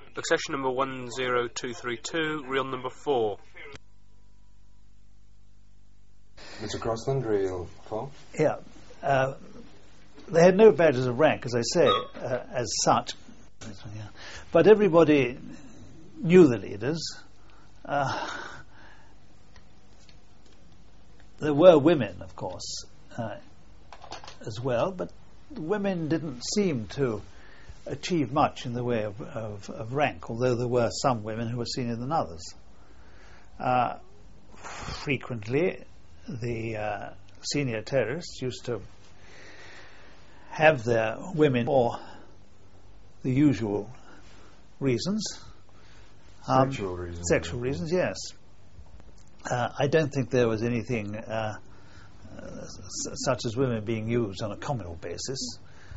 Accession number 10232, reel number 4. Mr. Crossland, reel 4. Yeah. They had no badges of rank, as I say, as such. But everybody knew the leaders. There were women, of course, as well, but the women didn't seem to achieve much in the way of rank, although there were some women who were senior than others. Frequently, the senior terrorists used to have their women for the usual reasons. Sexual reasons. Sexual reasons, yes. I don't think there was anything such as women being used on a communal basis.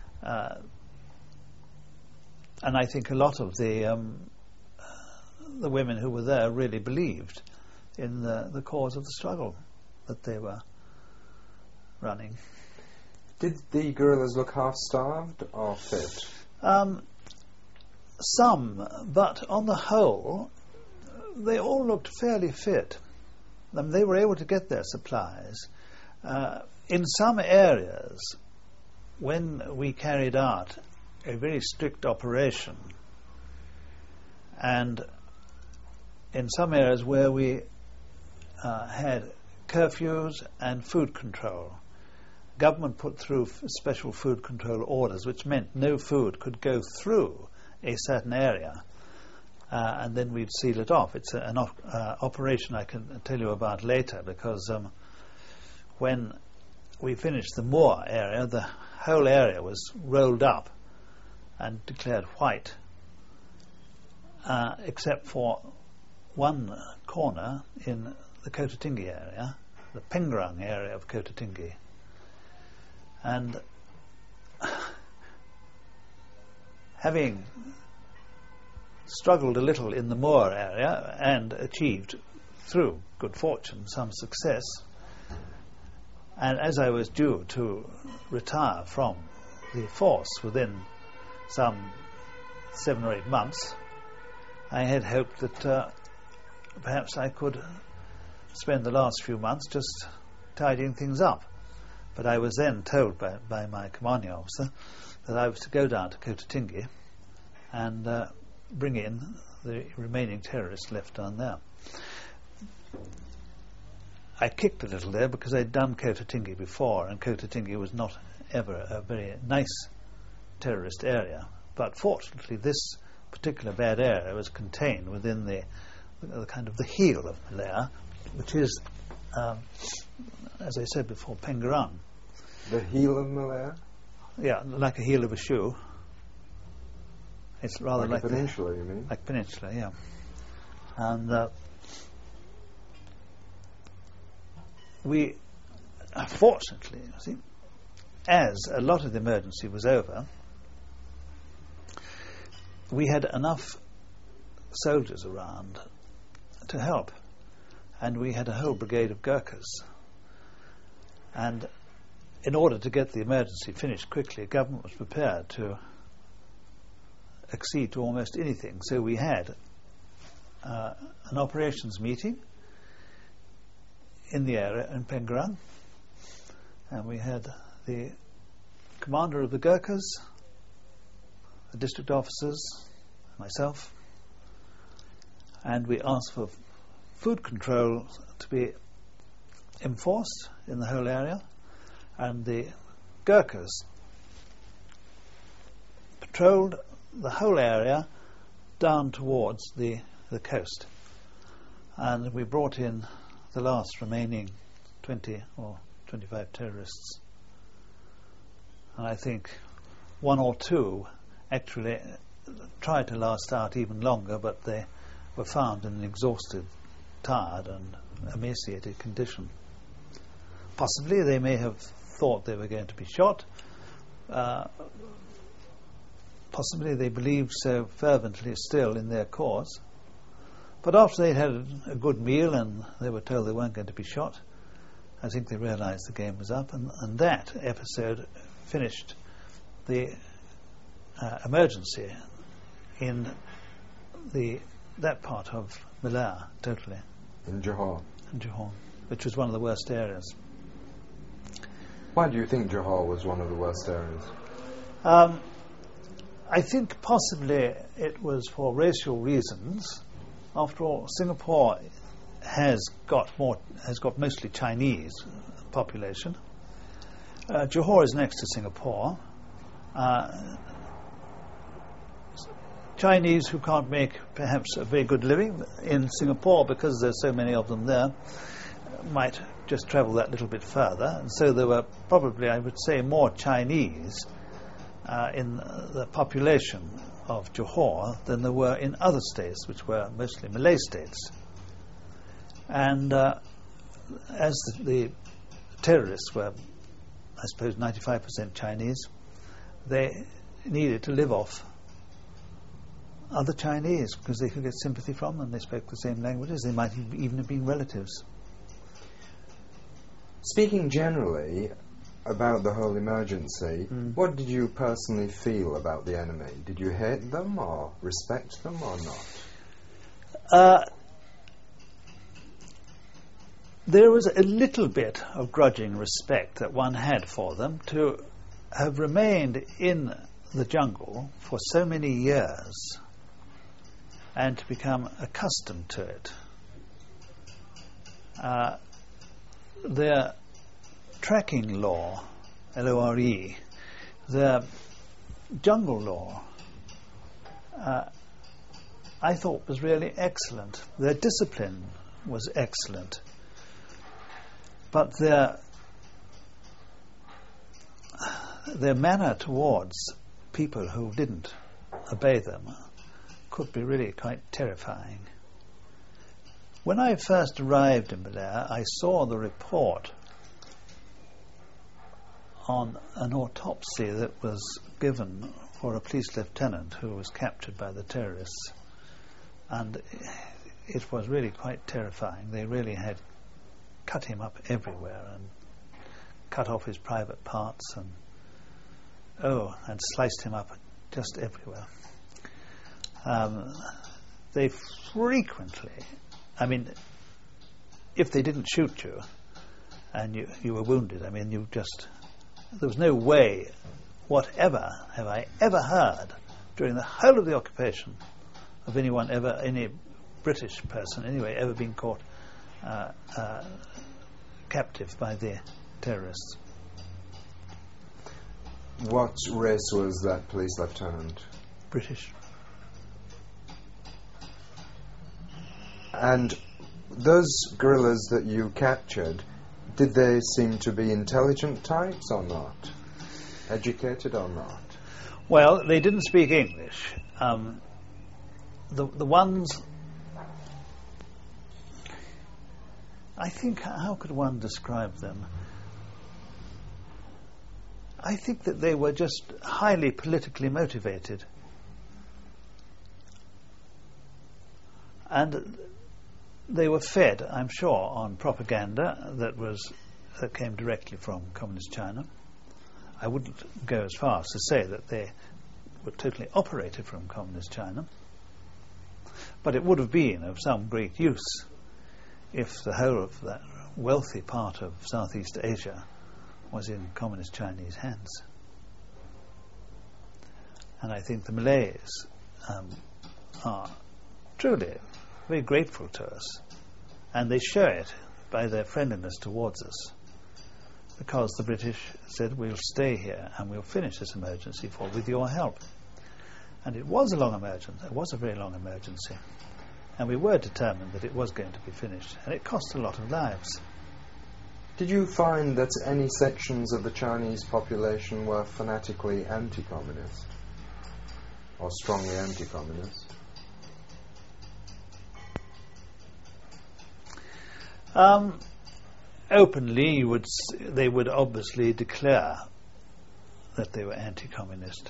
And I think a lot of the women who were there really believed in the cause of the struggle that they were running. Did the guerrillas look half-starved or fit? Some, but on the whole, they all looked fairly fit. They were able to get their supplies. In some areas, when we carried out a very strict operation, and in some areas where we had curfews and food control, government put through special food control orders, which meant no food could go through a certain area, and then we'd seal it off. It's an operation I can tell you about later, because when we finished the Moor area, the whole area was rolled up and declared white, except for one corner in the Kota Tinggi area, the Pengerang area of Kota Tinggi. And having struggled a little in the Moor area and achieved, through good fortune, some success, and as I was due to retire from the force within some 7 or 8 months, I had hoped that perhaps I could spend the last few months just tidying things up. But I was then told by my commanding officer that I was to go down to Kota Tinggi and bring in the remaining terrorists left down there. I kicked a little there because I'd done Kota Tinggi before, and Kota Tinggi was not ever a very nice terrorist area. But fortunately, this particular bad area was contained within the kind of the heel of Malaya, which is, as I said before, Pengerang. The heel of Malaya? Yeah, like a heel of a shoe. It's rather like a peninsula, you mean? Like peninsula, yeah. And we, fortunately, you see, as a lot of the emergency was over, we had enough soldiers around to help, and we had a whole brigade of Gurkhas. And in order to get the emergency finished quickly, government was prepared to accede to almost anything. So we had an operations meeting in the area in Pengerang, and we had the commander of the Gurkhas, the district officers, myself, and we asked for food control to be enforced in the whole area, and the Gurkhas patrolled the whole area down towards the coast, and we brought in the last remaining 20 or 25 terrorists, and I think one or two actually tried to last out even longer, but they were found in an exhausted, tired and emaciated condition. Possibly they may have thought they were going to be shot. Possibly they believed so fervently still in their cause. But after they'd had a good meal and they were told they weren't going to be shot, I think they realised the game was up, and that episode finished the emergency in that part of Malaya totally, In Johor. in Johor, which was one of the worst areas. Why do you think Johor was one of the worst areas? I think possibly it was for racial reasons. After all, Singapore has got mostly Chinese population. Johor is next to Singapore. Chinese who can't make perhaps a very good living in Singapore because there's so many of them there might just travel that little bit further, and so there were probably, I would say, more Chinese in the population of Johor than there were in other states, which were mostly Malay states. And as the terrorists were, I suppose, 95% Chinese, they needed to live off other Chinese because they could get sympathy from them. They spoke the same languages. They might even have been relatives. Speaking generally about the whole emergency, what did you personally feel about the enemy? Did you hate them or respect them or not? There was a little bit of grudging respect that one had for them to have remained in the jungle for so many years and to become accustomed to it. Their tracking law, LORE, their jungle law, I thought was really excellent. Their discipline was excellent. But their manner towards people who didn't obey them could be really quite terrifying. When I first arrived in Malaya, I saw the report on an autopsy that was given for a police lieutenant who was captured by the terrorists, and it was really quite terrifying. They really had cut him up everywhere and cut off his private parts and sliced him up just everywhere. They frequently, I mean, if they didn't shoot you and you were wounded, I mean, there was no way whatever have I ever heard during the whole of the occupation of anyone ever, any British person anyway, ever been caught captive by the terrorists. What race was that police lieutenant? British. And those guerrillas that you captured, did they seem to be intelligent types or not? Educated or not? Well, they didn't speak English. The ones, I think, how could one describe them? I think that they were just highly politically motivated. And they were fed, I'm sure, on propaganda that came directly from Communist China. I wouldn't go as far as to say that they were totally operated from Communist China, but it would have been of some great use if the whole of that wealthy part of Southeast Asia was in Communist Chinese hands. And I think the Malays are truly very grateful to us, and they show it by their friendliness towards us, because the British said, we'll stay here and we'll finish this emergency with your help. And it was a long emergency, it was a very long emergency, and we were determined that it was going to be finished, and it cost a lot of lives. Did you find that any sections of the Chinese population were fanatically anti-communist or strongly anti-communist? Openly, they would obviously declare that they were anti-communist.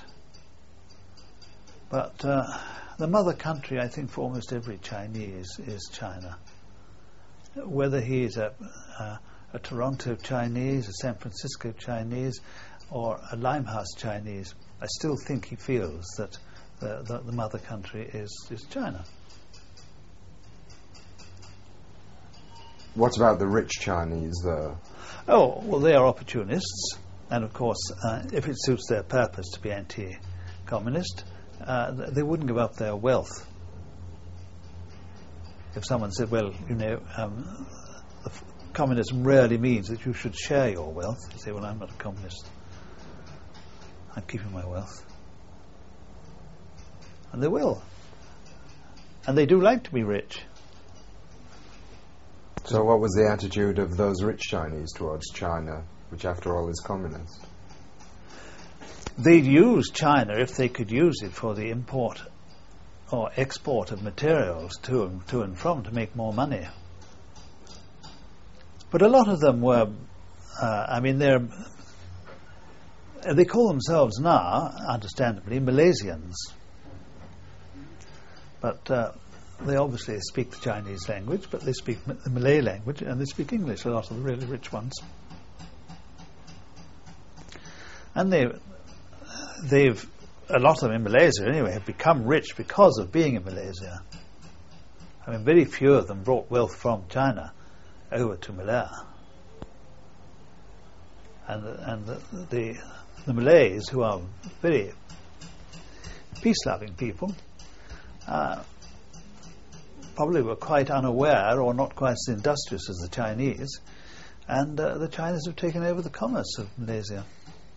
But the mother country, I think, for almost every Chinese is China. Whether he is a Toronto Chinese, a San Francisco Chinese, or a Limehouse Chinese, I still think he feels that the mother country is China. What about the rich Chinese, though? Oh, well, they are opportunists, and of course, if it suits their purpose to be anti-communist, they wouldn't give up their wealth. If someone said, well, communism rarely means that you should share your wealth, you say, well, I'm not a communist. I'm keeping my wealth. And they will. And they do like to be rich. So what was the attitude of those rich Chinese towards China, which after all is communist? They'd use China if they could use it for the import or export of materials to and from to make more money. But a lot of them were, they call themselves now, understandably, Malaysians. But they obviously speak the Chinese language, but they speak the Malay language, and they speak English, a lot of the really rich ones. And they've a lot of them in Malaysia anyway have become rich because of being in Malaysia. I mean, very few of them brought wealth from China over to Malaya. And the Malays, who are very peace-loving people, probably were quite unaware or not quite as industrious as the Chinese, and the Chinese have taken over the commerce of Malaysia.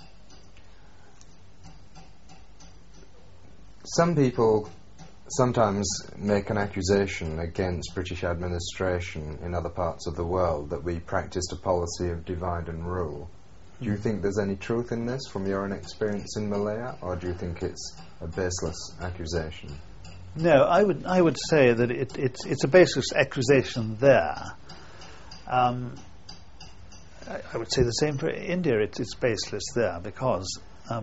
Some people sometimes make an accusation against British administration in other parts of the world that we practiced a policy of divide and rule. Do you think there's any truth in this from your own experience in Malaya, or do you think it's a baseless accusation? No, I would say that it's a baseless accusation there. I would say the same for India. It's baseless there because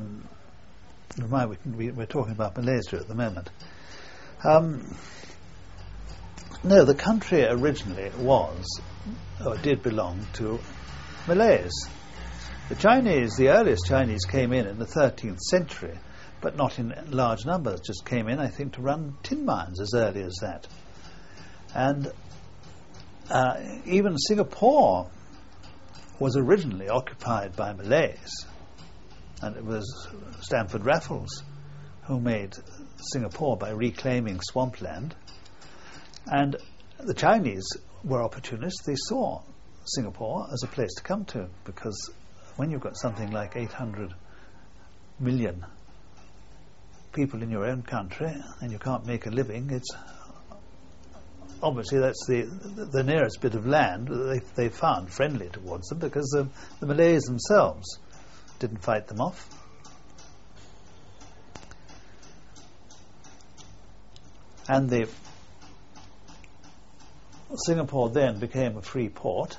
we're talking about Malaysia at the moment. No, the country originally did belong to Malays. The earliest Chinese came in the 13th century, but not in large numbers, just came in, I think, to run tin mines as early as that. And even Singapore was originally occupied by Malays, and it was Stamford Raffles who made Singapore by reclaiming swampland. And the Chinese were opportunists. They saw Singapore as a place to come to, because when you've got something like 800 million people in your own country and you can't make a living, it's obviously that's the nearest bit of land that they found friendly towards them, because the Malays themselves didn't fight them off. And Singapore then became a free port,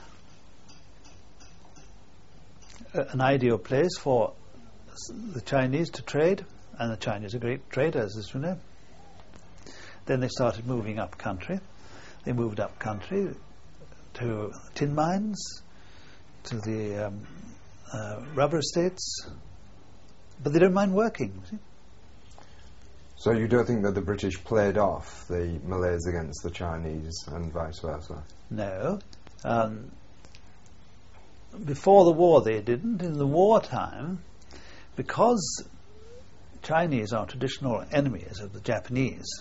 an ideal place for the Chinese to trade, and the Chinese are great traders, as you know. Then they started moving up country. They moved up country to tin mines, to the rubber estates, but they don't mind working. See? So you don't think that the British played off the Malays against the Chinese and vice versa? No. Before the war they didn't. In the wartime, because Chinese are traditional enemies of the Japanese,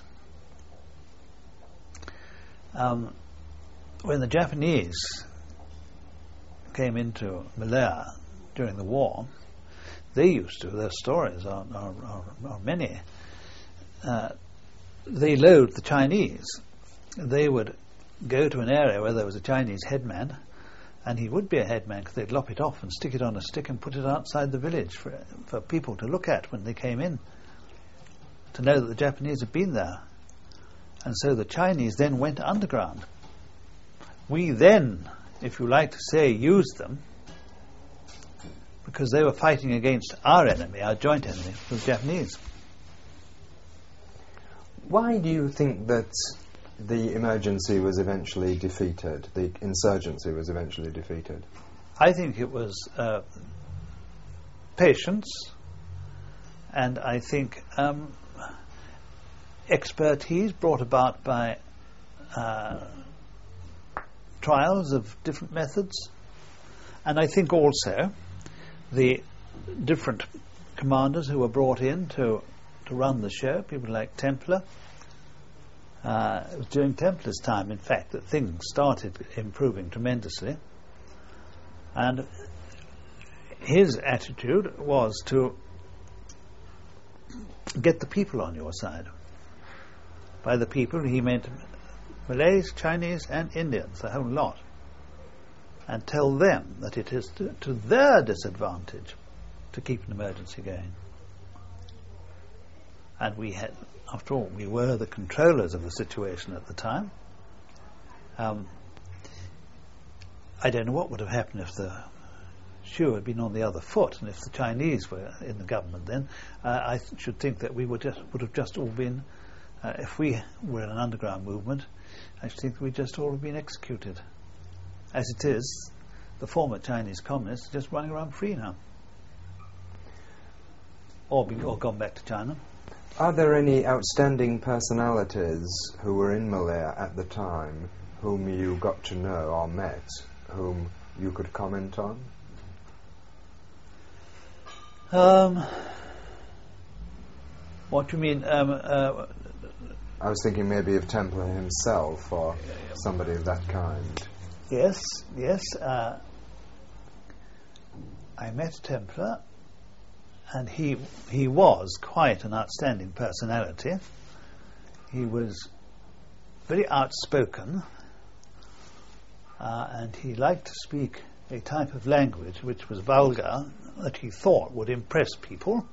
when the Japanese came into Malaya during the war, they used to, their stories are many, they loathed the Chinese. They would go to an area where there was a Chinese headman, and he would be a headman because they'd lop it off and stick it on a stick and put it outside the village for people to look at when they came in, to know that the Japanese had been there. And so the Chinese then went underground. We then, if you like to say, used them because they were fighting against our enemy, our joint enemy, the Japanese. Why do you think that the emergency was eventually defeated, the insurgency was eventually defeated? I think it was patience, and I think expertise brought about by trials of different methods, and I think also the different commanders who were brought in to run the show, people like Templar. It was during Templar's time, in fact, that things started improving tremendously, and his attitude was to get the people on your side. By the people, he meant Malays, Chinese and Indians, the whole lot, and tell them that it is to their disadvantage to keep an emergency going. And we had, after all, we were the controllers of the situation at the time. I don't know what would have happened if the shoe had been on the other foot, and if the Chinese were in the government then. I should think that we would have just all been, if we were in an underground movement, I should think we'd just all have been executed. As it is, the former Chinese communists are just running around free now. Or gone back to China. Are there any outstanding personalities who were in Malaya at the time whom you got to know or met, whom you could comment on? What do you mean? I was thinking maybe of Templar himself or somebody of that kind. Yes. I met Templar, and he was quite an outstanding personality. He was very outspoken, and he liked to speak a type of language which was vulgar, that he thought would impress people.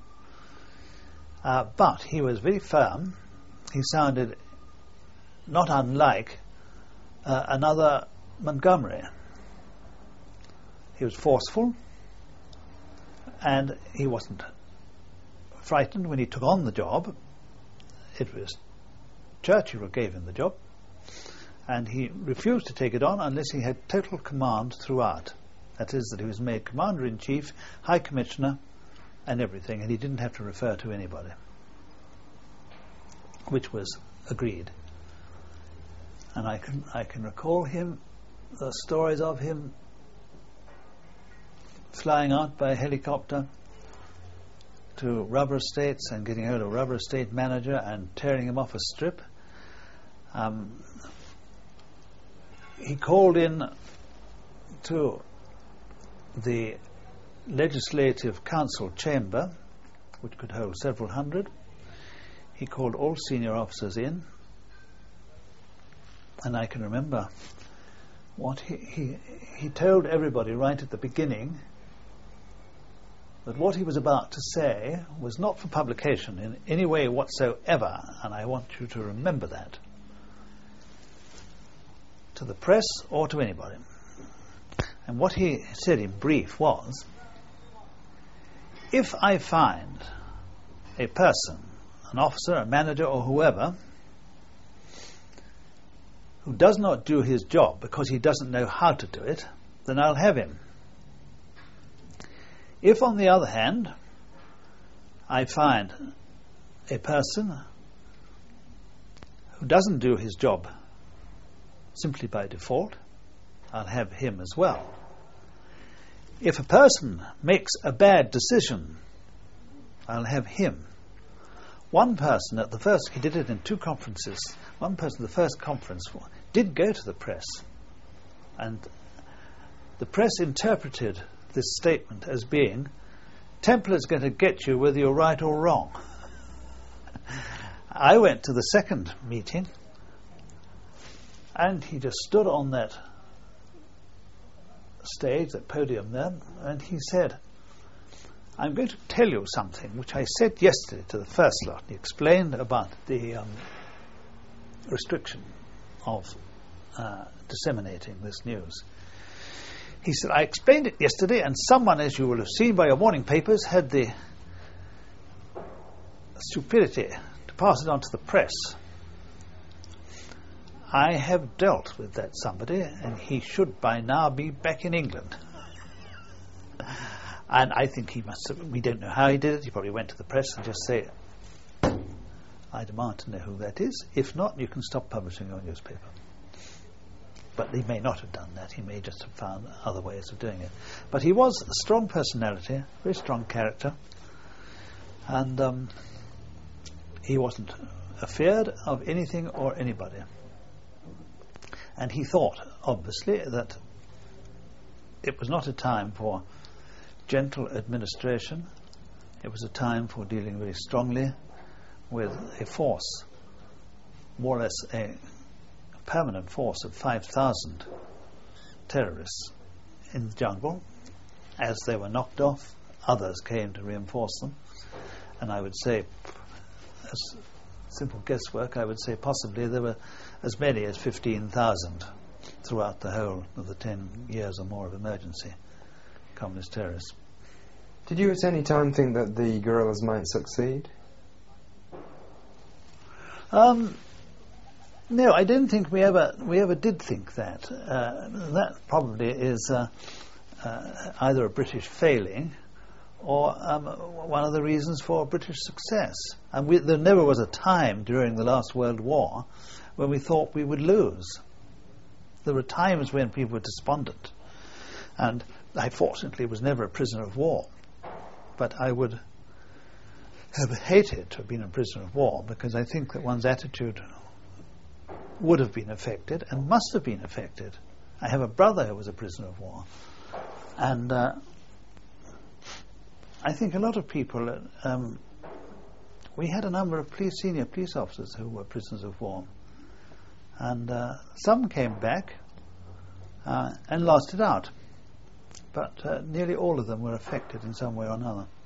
But he was very firm. He sounded not unlike another Montgomery. He was forceful, and he wasn't frightened when he took on the job. It was Churchill who gave him the job, and he refused to take it on unless he had total command throughout. That is, that he was made Commander-in-Chief, High Commissioner, and everything, and he didn't have to refer to anybody, which was agreed. And I can recall him, the stories of him flying out by helicopter to rubber estates and getting hold of a rubber estate manager and tearing him off a strip. He called in to the Legislative Council chamber, which could hold several hundred. He called all senior officers in, and I can remember what he told everybody right at the beginning, that what he was about to say was not for publication in any way whatsoever, and I want you to remember that, to the press or to anybody. And what he said in brief was, if I find a person, an officer, a manager or whoever, who does not do his job because he doesn't know how to do it, then I'll have him. If, on the other hand, I find a person who doesn't do his job simply by default, I'll have him as well. If a person makes a bad decision, I'll have him. One person at the first, he did it in two conferences, one person at the first conference did go to the press, and the press interpreted this statement as being, Templar's going to get you whether you're right or wrong. I went to the second meeting, and he just stood on that stage, that podium there, and he said, I'm going to tell you something which I said yesterday to the first lot. He explained about the restriction of disseminating this news. He said, I explained it yesterday, and someone, as you will have seen by your morning papers, had the stupidity to pass it on to the press. I have dealt with that somebody, and he should by now be back in England. And I think he must have, we don't know how he did it, he probably went to the press and just said, I demand to know who that is. If not, you can stop publishing your newspaper. But he may not have done that. He may just have found other ways of doing it. But he was a strong personality, very strong character, and he wasn't afeard of anything or anybody. And he thought, obviously, that it was not a time for gentle administration. It was a time for dealing very strongly with a force, more or less a permanent force of 5,000 terrorists in the jungle. As they were knocked off, others came to reinforce them. And I would say, as simple guesswork, I would say possibly there were as many as 15,000 throughout the whole of the 10 years or more of emergency communist terrorists. Did you at any time think that the guerrillas might succeed? No, I don't think we ever did think that. That probably is either a British failing or one of the reasons for British success. And there never was a time during the last World War when we thought we would lose. There were times when people were despondent, and I fortunately was never a prisoner of war, but I would have hated to have been a prisoner of war, because I think that one's attitude would have been affected and must have been affected. I have a brother who was a prisoner of war, and I think a lot of people, we had a number of senior police officers who were prisoners of war, and some came back and lost it out, but nearly all of them were affected in some way or another.